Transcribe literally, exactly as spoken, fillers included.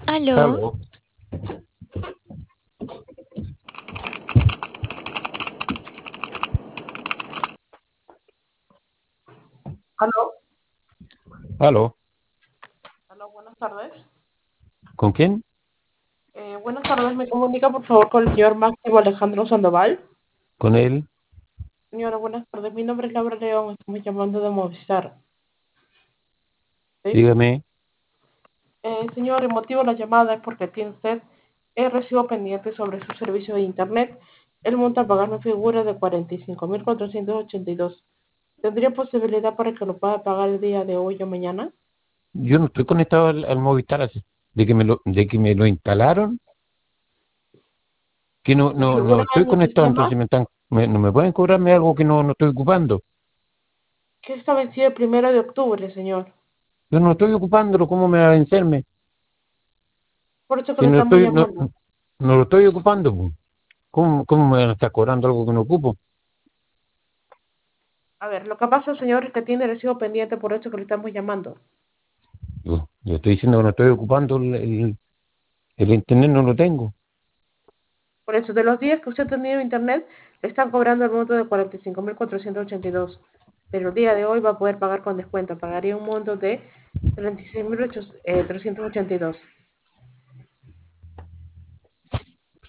Aló, Aló, Aló, aló, aló, buenas tardes. ¿con quién? Eh, buenas tardes, me comunica por favor con el señor Máximo Alejandro Sandoval. ¿Con él? Señora, buenas tardes, mi nombre es Laura León, estamos llamando de Movistar. ¿Sí? Dígame. Eh, señor, el motivo de la llamada es porque tiene usted el recibo pendiente sobre su servicio de Internet. El monto a pagar me figura de cuarenta y cinco mil cuatrocientos ochenta y dos. ¿Tendría posibilidad para que lo pueda pagar el día de hoy o mañana? Yo no estoy conectado al, al Movistar así. De que me lo, de que me lo instalaron, que no, Me no, no figura estoy en el conectado, sistema entonces me están, me- no me pueden cobrarme algo que no, no estoy ocupando. que está vencido el primero de octubre, señor. Yo no estoy ocupándolo, ¿cómo me va a vencerme? Por eso que Si le no estamos estoy, no, llamando. no lo estoy ocupando, pues. ¿Cómo, cómo me van a estar cobrando algo que no ocupo? A ver, lo que pasa, señor, es que tiene recibo pendiente, por eso que le estamos llamando. Yo, yo estoy diciendo que no estoy ocupando el, el, el internet, no lo tengo. Por eso, de los días que usted ha tenido internet, le están cobrando el monto de cuarenta y cinco mil cuatrocientos ochenta y dos. Pero el día de hoy va a poder pagar con descuento. Pagaría un monto de treinta y seis mil trescientos ochenta y dos.